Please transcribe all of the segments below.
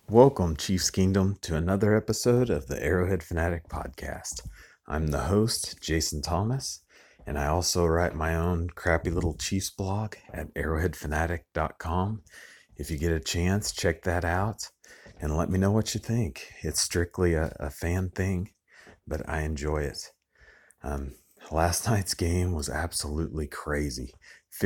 Welcome, Chiefs Kingdom, to another episode of the Arrowhead Fanatic Podcast. I'm the host, Jason Thomas, and I also write my own crappy little Chiefs blog at arrowheadfanatic.com. If you get a chance, check that out and let me know what you think. It's strictly a fan thing, but I enjoy it. Um, Last night's game was absolutely crazy,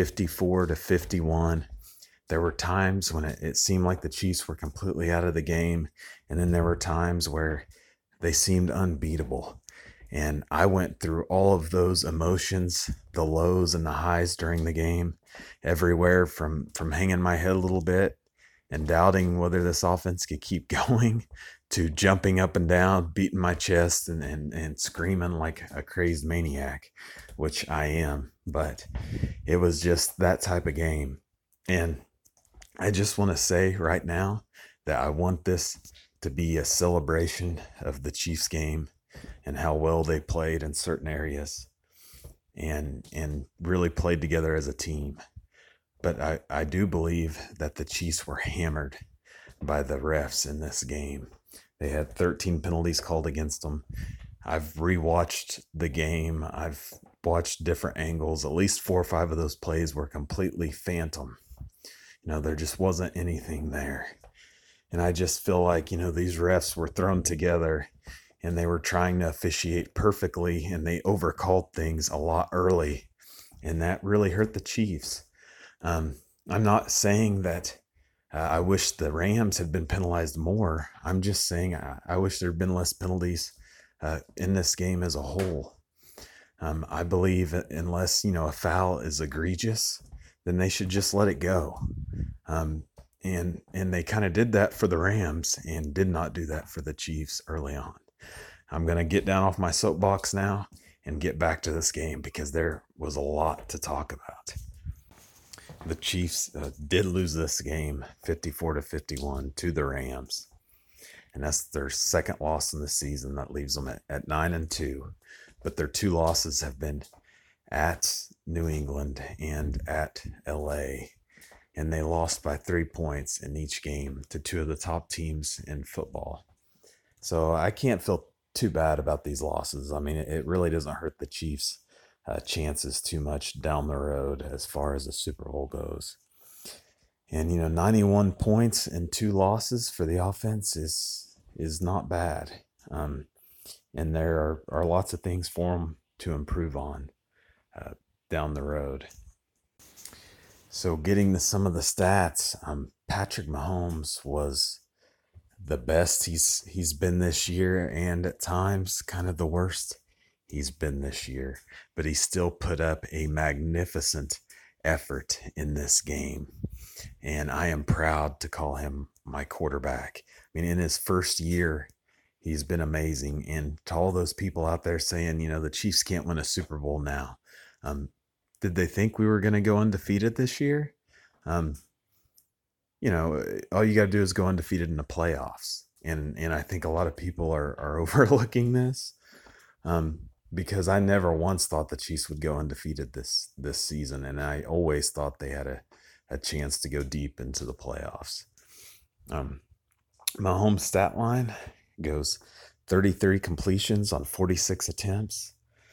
54-51. There were times when it seemed like the Chiefs were completely out of the game, and then there were times where they seemed unbeatable. And I went through all of those emotions, the lows and the highs during the game, everywhere from hanging my head a little bit and doubting whether this offense could keep going to jumping up and down, beating my chest and screaming like a crazed maniac, which I am. But it was just that type of game. And I just want to say right now that I want this to be a celebration of the Chiefs game and how well they played in certain areas and really played together as a team. But I do believe that the Chiefs were hammered by the refs in this game. They had 13 penalties called against them. I've rewatched the game. I've watched different angles. At least 4 or 5 of those plays were completely phantom. There just wasn't anything there. And I just feel like, these refs were thrown together and they were trying to officiate perfectly and they overcalled things a lot early. And that really hurt the Chiefs. I'm not saying that I wish the Rams had been penalized more. I'm just saying I wish there had been less penalties in this game as a whole. I believe unless, a foul is egregious, then they should just let it go. And they kind of did that for the Rams and did not do that for the Chiefs early on. I'm going to get down off my soapbox now and get back to this game because there was a lot to talk about. The Chiefs did lose this game 54-51 to the Rams. And that's their second loss in the season. That leaves them at 9-2. But their 2 losses have been at New England and at LA. And they lost by 3 points in each game to 2 of the top teams in football. So I can't feel too bad about these losses. I mean, it really doesn't hurt the Chiefs' chances too much down the road as far as the Super Bowl goes. And, 91 points and 2 losses for the offense is not bad. And there are lots of things for them to improve on down the road. So getting to some of the stats, Patrick Mahomes was the best he's been this year, and at times kind of the worst he's been this year. But he still put up a magnificent effort in this game, and I am proud to call him my quarterback. I mean, in his first year, he's been amazing. And to all those people out there saying, the Chiefs can't win a Super Bowl now, did they think we were going to go undefeated this year? All you got to do is go undefeated in the playoffs. And I think a lot of people are overlooking this because I never once thought the Chiefs would go undefeated this season. And I always thought they had a chance to go deep into the playoffs. Mahomes' stat line goes 33 completions on 46 attempts.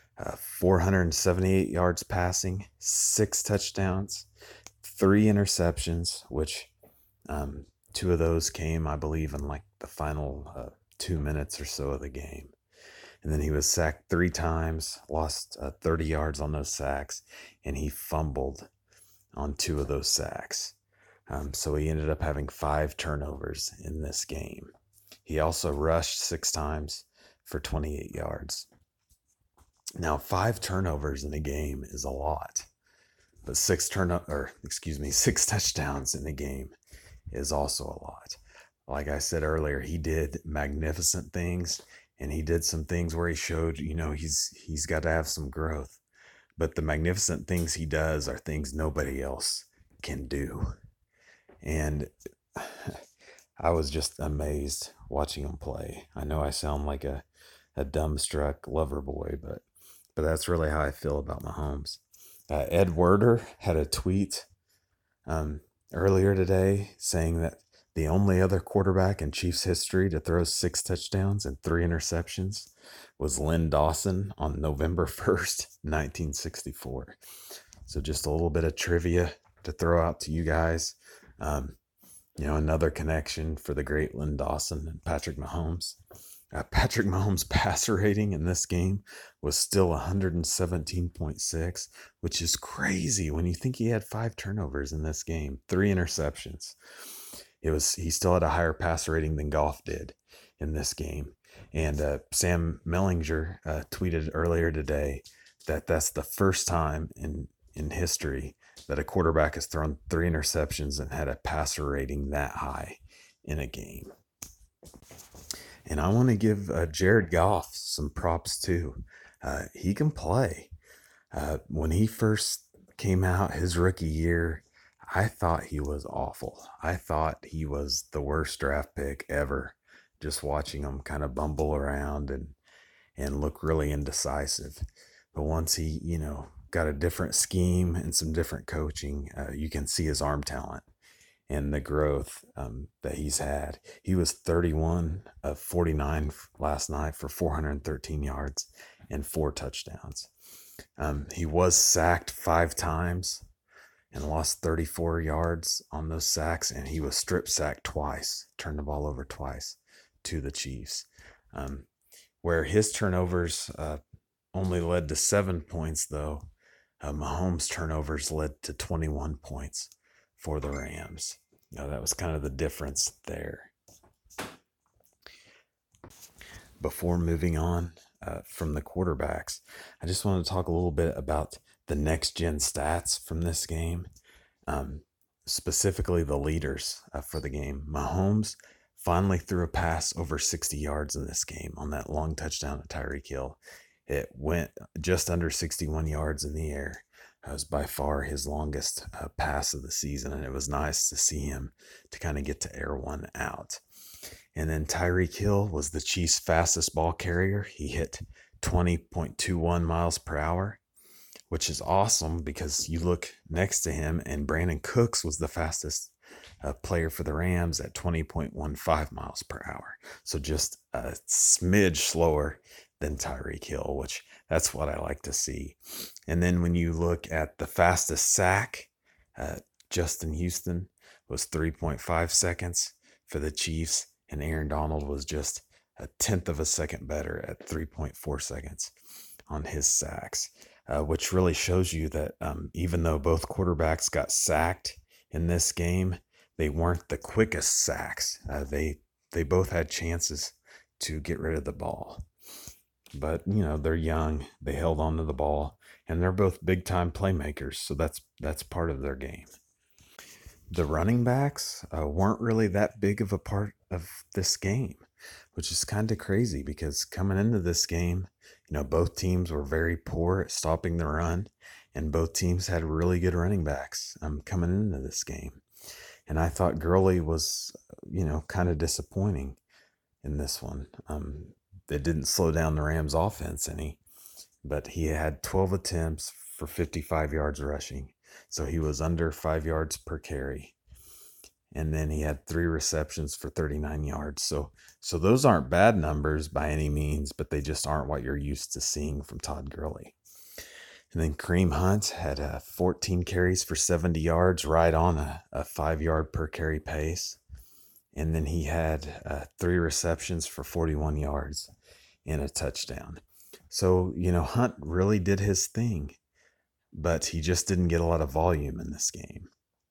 478 yards passing, 6 touchdowns, 3 interceptions, which 2 of those came, I believe, in like the final 2 minutes or so of the game. And then he was sacked 3 times, lost 30 yards on those sacks, and he fumbled on 2 of those sacks. So he ended up having 5 turnovers in this game. He also rushed 6 times for 28 yards. Now, 5 turnovers in a game is a lot, but 6 touchdowns in a game is also a lot. Like I said earlier, he did magnificent things, and he did some things where he showed, he's got to have some growth. But the magnificent things he does are things nobody else can do. And I was just amazed watching him play. I know I sound like a dumbstruck lover boy, but that's really how I feel about Mahomes. Ed Werder had a tweet earlier today saying that The only other quarterback in Chiefs history to throw 6 touchdowns and 3 interceptions was Lynn Dawson on November 1st, 1964. So just a little bit of trivia to throw out to you guys. Another connection for the great Lynn Dawson and Patrick Mahomes. Patrick Mahomes' passer rating in this game was still 117.6, which is crazy when you think he had 5 turnovers in this game, 3 interceptions. He still had a higher passer rating than Goff did in this game. And Sam Mellinger tweeted earlier today that that's the first time in history that a quarterback has thrown 3 interceptions and had a passer rating that high in a game. And I want to give Jared Goff some props too. He can play. When he first came out his rookie year, I thought he was awful. I thought he was the worst draft pick ever, just watching him kind of bumble around and look really indecisive. But once he, got a different scheme and some different coaching, you can see his arm talent and the growth that he's had. He was 31 of 49 last night for 413 yards and 4 touchdowns. He was sacked 5 times and lost 34 yards on those sacks, and he was strip sacked twice, turned the ball over twice to the Chiefs. Where his turnovers only led to 7 points, though, Mahomes' turnovers led to 21 points for the Rams. That was kind of the difference there. Before moving on from the quarterbacks, I just want to talk a little bit about the next-gen stats from this game, specifically the leaders for the game. Mahomes finally threw a pass over 60 yards in this game on that long touchdown to Tyreek Hill. It went just under 61 yards in the air. It was by far his longest pass of the season, and it was nice to see him to kind of get to air one out. And then Tyreek Hill was the Chiefs' fastest ball carrier. He hit 20.21 miles per hour, which is awesome because you look next to him and Brandon Cooks was the fastest player for the Rams at 20.15 miles per hour. So just a smidge slower than Tyreek Hill, which that's what I like to see. And then when you look at the fastest sack, Justin Houston was 3.5 seconds for the Chiefs, and Aaron Donald was just a tenth of a second better at 3.4 seconds on his sacks, which really shows you that even though both quarterbacks got sacked in this game, they weren't the quickest sacks. They both had chances to get rid of the ball. But, they're young. They held on to the ball, and they're both big-time playmakers, so that's part of their game. The running backs weren't really that big of a part of this game, which is kind of crazy because coming into this game, both teams were very poor at stopping the run, and both teams had really good running backs coming into this game. And I thought Gurley was, kind of disappointing in this one. It didn't slow down the Rams offense any, but he had 12 attempts for 55 yards rushing. So he was under 5 yards per carry. And then he had 3 receptions for 39 yards. So those aren't bad numbers by any means, but they just aren't what you're used to seeing from Todd Gurley. And then Kareem Hunt had 14 carries for 70 yards, right on a 5-yard per carry pace. And then he had 3 receptions for 41 yards and a touchdown. So, Hunt really did his thing, but he just didn't get a lot of volume in this game.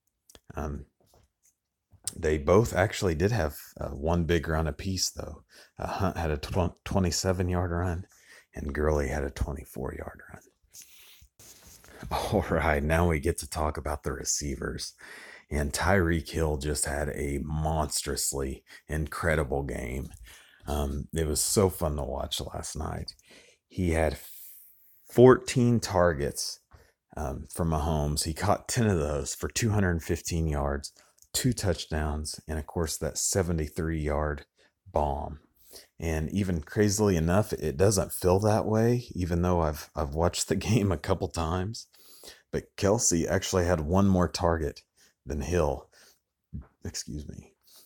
They both actually did have one big run apiece, though. Hunt had a 27-yard run, and Gurley had a 24-yard run. All right, now we get to talk about the receivers. And Tyreek Hill just had a monstrously incredible game. It was so fun to watch last night. He had 14 targets from Mahomes. He caught 10 of those for 215 yards, 2 touchdowns, and of course that 73-yard bomb. And even crazily enough, it doesn't feel that way, even though I've watched the game a couple times. But Kelsey actually had one more target than Hill.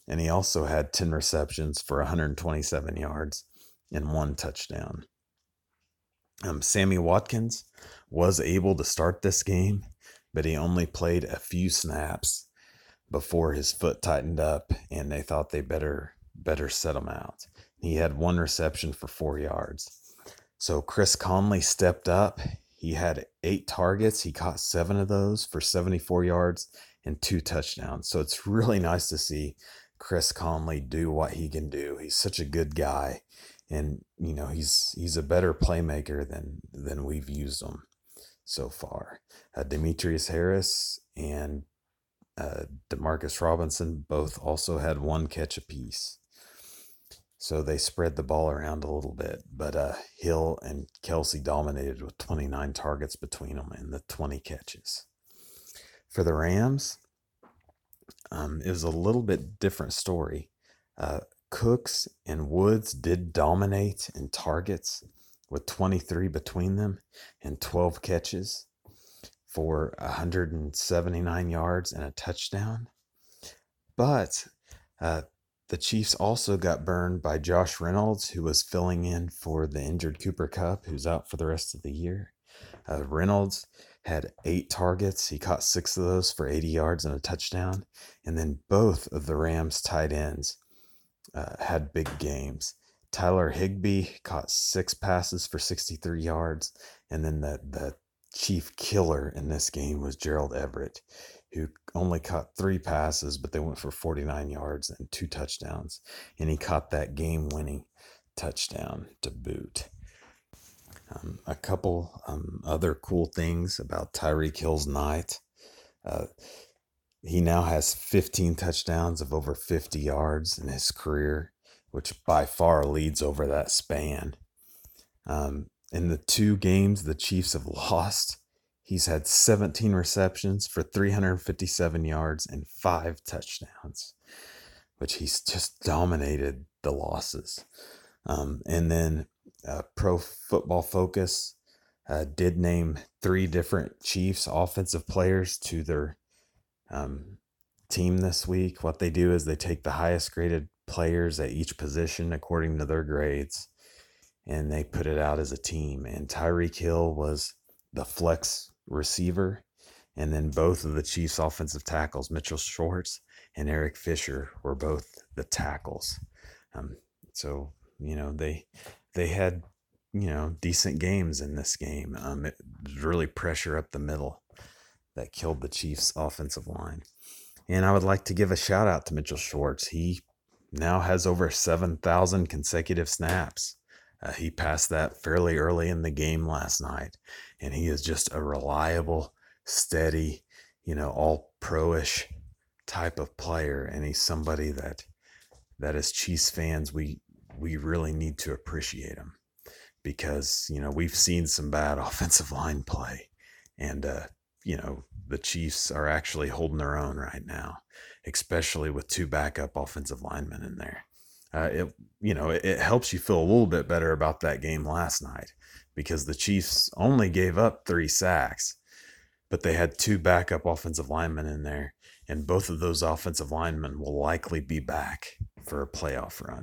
And he also had 10 receptions for 127 yards and 1 touchdown. Sammy Watkins was able to start this game, but he only played a few snaps before his foot tightened up, and they thought they better set him out. He had 1 reception for 4 yards. So Chris Conley stepped up. He had 8 targets. He caught 7 of those for 74 yards and 2 touchdowns. So it's really nice to see Chris Conley do what he can do. He's such a good guy, and he's a better playmaker than we've used him so far. Demetrius Harris and Demarcus Robinson both also had 1 catch apiece. So they spread the ball around a little bit, but Hill and Kelsey dominated with 29 targets between them and the 20 catches. For the Rams, it was a little bit different story. Cooks and Woods did dominate in targets with 23 between them and 12 catches for 179 yards and a touchdown. But the Chiefs also got burned by Josh Reynolds, who was filling in for the injured Cooper Kupp, who's out for the rest of the year. Reynolds had 8 targets. He caught 6 of those for 80 yards and a touchdown. And then both of the Rams tight ends had big games. Tyler Higbee caught 6 passes for 63 yards. And then the chief killer in this game was Gerald Everett, who only caught 3 passes, but they went for 49 yards and 2 touchdowns. And he caught that game-winning touchdown to boot. A couple other cool things about Tyreek Hill's night. He now has 15 touchdowns of over 50 yards in his career, which by far leads over that span. In the 2 games the Chiefs have lost, he's had 17 receptions for 357 yards and 5 touchdowns, which he's just dominated the losses. And then Pro Football Focus did name 3 different Chiefs offensive players to their team this week. What they do is they take the highest graded players at each position according to their grades, and they put it out as a team. And Tyreek Hill was the flex receiver, and then both of the Chiefs' offensive tackles, Mitchell Schwartz and Eric Fisher, were both the tackles. So they had decent games in this game. It was really pressure up the middle that killed the Chiefs' offensive line. And I would like to give a shout out to Mitchell Schwartz. He now has over 7,000 consecutive snaps. He passed that fairly early in the game last night, and he is just a reliable, steady, all pro-ish type of player. And he's somebody that as Chiefs fans, we really need to appreciate him, because, we've seen some bad offensive line play, and, the Chiefs are actually holding their own right now, especially with 2 backup offensive linemen in there. It helps you feel a little bit better about that game last night, because the Chiefs only gave up 3 sacks, but they had 2 backup offensive linemen in there, and both of those offensive linemen will likely be back for a playoff run.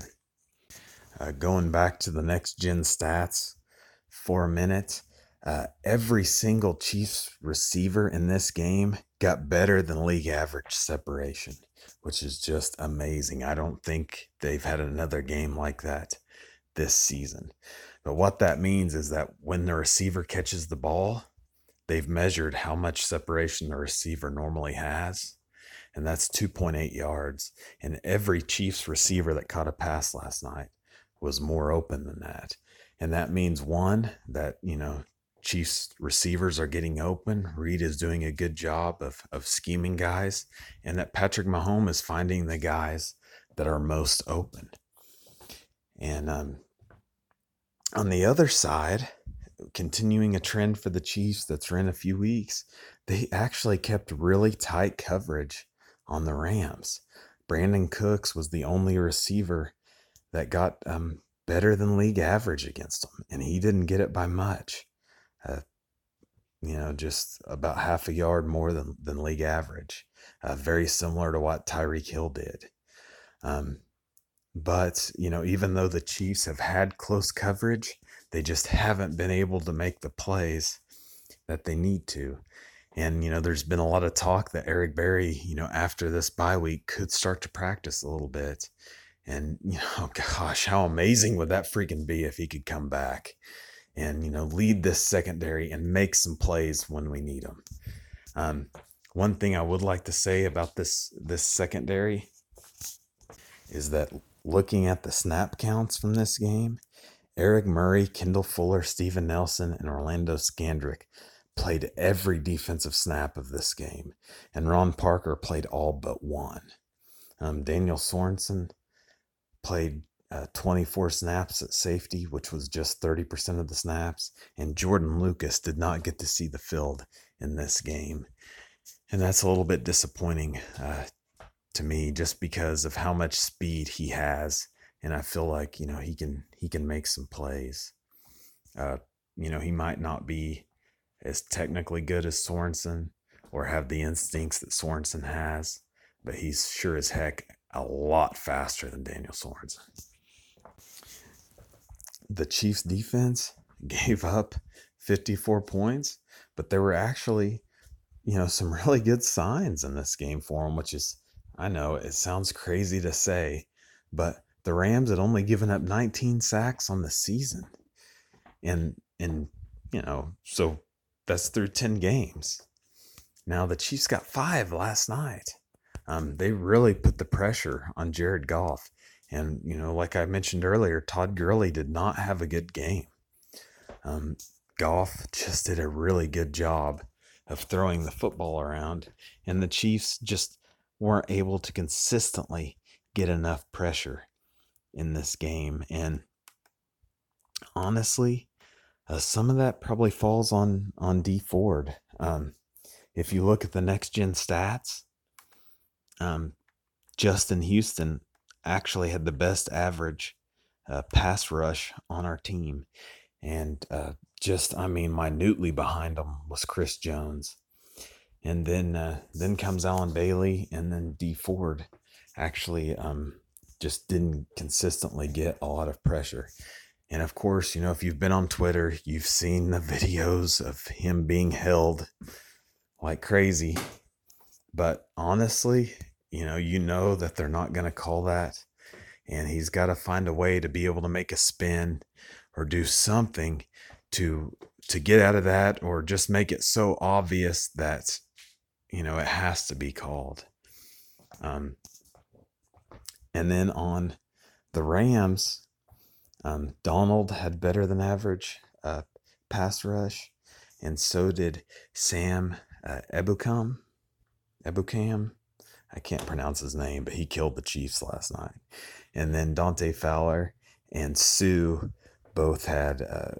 Going back to the next gen stats for a minute, every single Chiefs receiver in this game got better than league average separation, which is just amazing. I don't think they've had another game like that this season. But what that means is that when the receiver catches the ball, they've measured how much separation the receiver normally has, and that's 2.8 yards. And every Chiefs receiver that caught a pass last night was more open than that. And that means, one, that, Chiefs receivers are getting open. Reed is doing a good job of scheming guys, and that Patrick Mahomes is finding the guys that are most open. And on the other side, continuing a trend for the Chiefs that's run a few weeks, they actually kept really tight coverage on the Rams. Brandon Cooks was the only receiver that got better than league average against them, and he didn't get it by much. Just about half a yard more than league average. Very similar to what Tyreek Hill did. Um, but, even though the Chiefs have had close coverage, they just haven't been able to make the plays that they need to. And, there's been a lot of talk that Eric Berry, after this bye week could start to practice a little bit. And, gosh, how amazing would that freaking be if he could come back and, lead this secondary and make some plays when we need them. One thing I would like to say about this secondary is that looking at the snap counts from this game, Eric Murray, Kendall Fuller, Steven Nelson, and Orlando Scandrick played every defensive snap of this game, and Ron Parker played all but one. Daniel Sorensen played 24 snaps at safety, which was just 30% of the snaps, and Jordan Lucas did not get to see the field in this game. And that's a little bit disappointing to me, just because of how much speed he has, and I feel like he can make some plays. He might not be as technically good as Sorensen or have the instincts that Sorensen has, but he's sure as heck a lot faster than Daniel Sorensen. The Chiefs defense gave up 54 points, but there were actually, some really good signs in this game for them, which is, I know it sounds crazy to say, but the Rams had only given up 19 sacks on the season. And so that's through 10 games. Now the Chiefs got 5 last night. They really put the pressure on Jared Goff. And, like I mentioned earlier, Todd Gurley did not have a good game. Goff just did a really good job of throwing the football around, and the Chiefs just weren't able to consistently get enough pressure in this game. And honestly, some of that probably falls on Dee Ford. If you look at the next gen stats, Justin Houston actually had the best average pass rush on our team. And minutely behind him was Chris Jones. And then comes Alan Bailey, and then Dee Ford actually just didn't consistently get a lot of pressure. And of course, if you've been on Twitter, you've seen the videos of him being held like crazy. But honestly, that they're not going to call that. And he's got to find a way to be able to make a spin or do something to get out of that, or just make it so obvious that, it has to be called. And then on the Rams, Donald had better than average pass rush, and so did Sam Ebukam. I can't pronounce his name, but he killed the Chiefs last night. And then Dante Fowler and Sue both had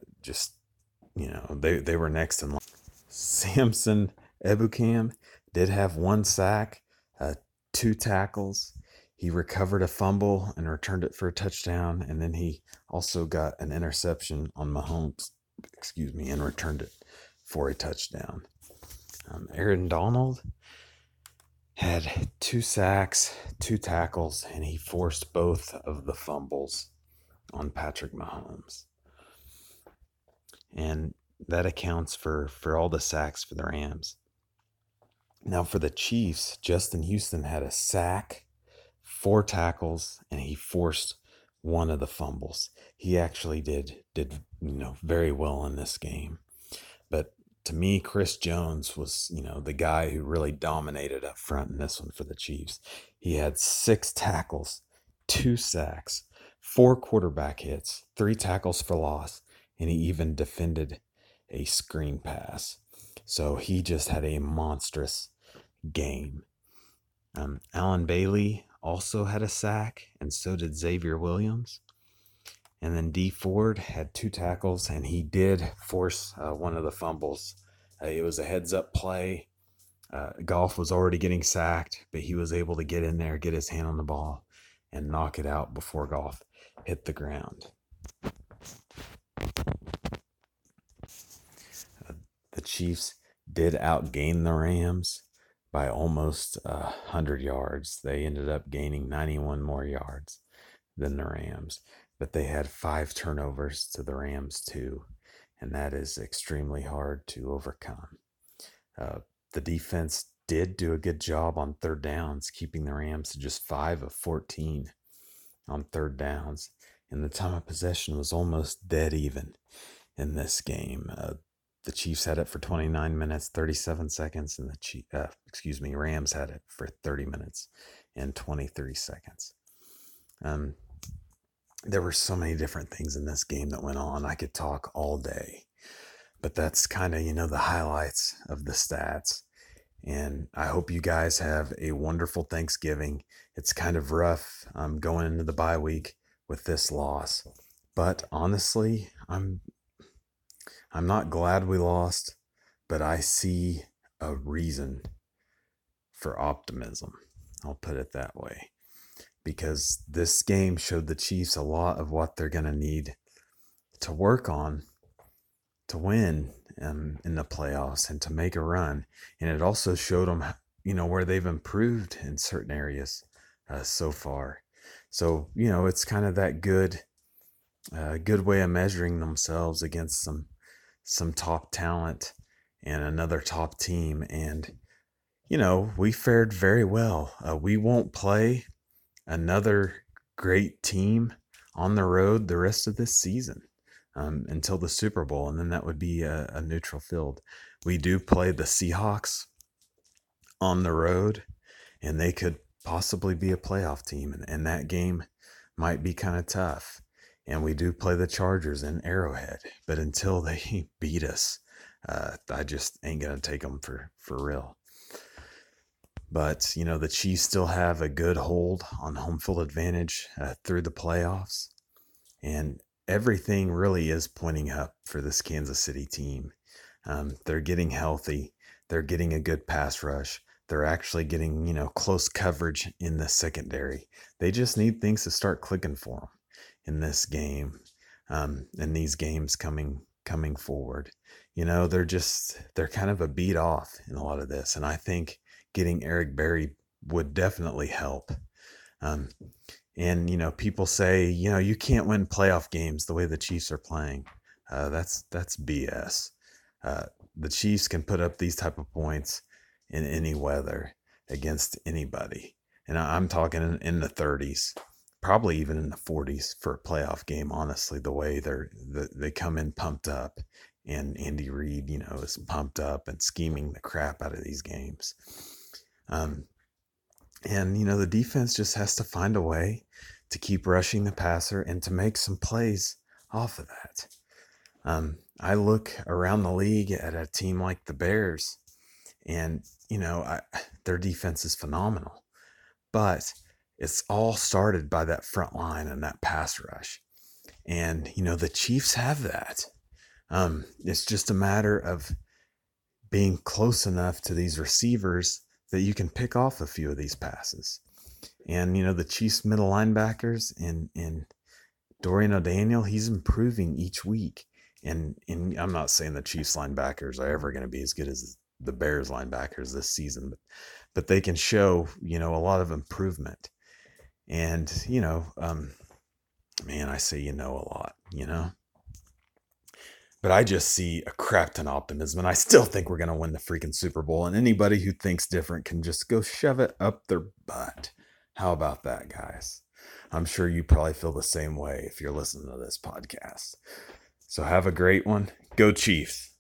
they were next in line. Samson Ebukam did have 1 sack, 2 tackles. He recovered a fumble and returned it for a touchdown, and then he also got an interception on Mahomes, and returned it for a touchdown. Aaron Donald had 2 sacks, 2 tackles, and he forced both of the fumbles on Patrick Mahomes. And that accounts for all the sacks for the Rams. Now for the Chiefs, Justin Houston had a sack, 4 tackles, and he forced 1 of the fumbles. He actually did very well in this game. But to me, Chris Jones was, the guy who really dominated up front in this one for the Chiefs. He had 6 tackles, 2 sacks, 4 quarterback hits, 3 tackles for loss, and he even defended a screen pass. So he just had a monstrous game. Alan Bailey also had a sack, and so did Xavier Williams. And then Dee Ford had 2 tackles, and he did force 1 of the fumbles. It was a heads-up play. Goff was already getting sacked, but he was able to get in there, get his hand on the ball, and knock it out before Goff hit the ground. The Chiefs did outgain the Rams, by almost 100 yards. They ended up gaining 91 more yards than the Rams, but they had 5 turnovers to the Rams 2, and that is extremely hard to overcome. The defense did do a good job on third downs, keeping the Rams to just 5 of 14 on third downs, and the time of possession was almost dead even in this game. The Chiefs had it for 29 minutes, 37 seconds, and the Rams had it for 30 minutes and 23 seconds. There were so many different things in this game that went on. I could talk all day, but that's kind of, the highlights of the stats. And I hope you guys have a wonderful Thanksgiving. It's kind of rough going into the bye week with this loss, but honestly, I'm not glad we lost, but I see a reason for optimism. I'll put it that way, because this game showed the Chiefs a lot of what they're going to need to work on to win in the playoffs and to make a run. And it also showed them, where they've improved in certain areas so far. So, it's kind of that good way of measuring themselves against some top talent and another top team. And, we fared very well. We won't play another great team on the road the rest of this season. Until the Super Bowl, and then that would be a neutral field. We do play the Seahawks on the road, and they could possibly be a playoff team, and that game might be kind of tough. And we do play the Chargers in Arrowhead, but until they beat us, I just ain't going to take them for real. But, the Chiefs still have a good hold on home field advantage through the playoffs, and everything really is pointing up for this Kansas City team. They're getting healthy. They're getting a good pass rush. They're actually getting, close coverage in the secondary. They just need things to start clicking for them in this game, and these games coming forward. They're kind of a beat off in a lot of this. And I think getting Eric Berry would definitely help. And, people say, you can't win playoff games the way the Chiefs are playing. That's BS. The Chiefs can put up these type of points in any weather against anybody. And I'm talking in the 30s, probably even in the 40s for a playoff game, honestly, the way they come in pumped up. And Andy Reid, is pumped up and scheming the crap out of these games. And, the defense just has to find a way to keep rushing the passer and to make some plays off of that. I look around the league at a team like the Bears, and, their defense is phenomenal. But it's all started by that front line and that pass rush. And, the Chiefs have that. It's just a matter of being close enough to these receivers that you can pick off a few of these passes. And, the Chiefs middle linebackers and Dorian O'Daniel, he's improving each week. And I'm not saying the Chiefs linebackers are ever going to be as good as the Bears linebackers this season, but they can show, a lot of improvement. And, man, I say, a lot, But I just see a crap ton of optimism, and I still think we're going to win the freaking Super Bowl. And anybody who thinks different can just go shove it up their butt. How about that, guys? I'm sure you probably feel the same way if you're listening to this podcast. So have a great one. Go Chiefs.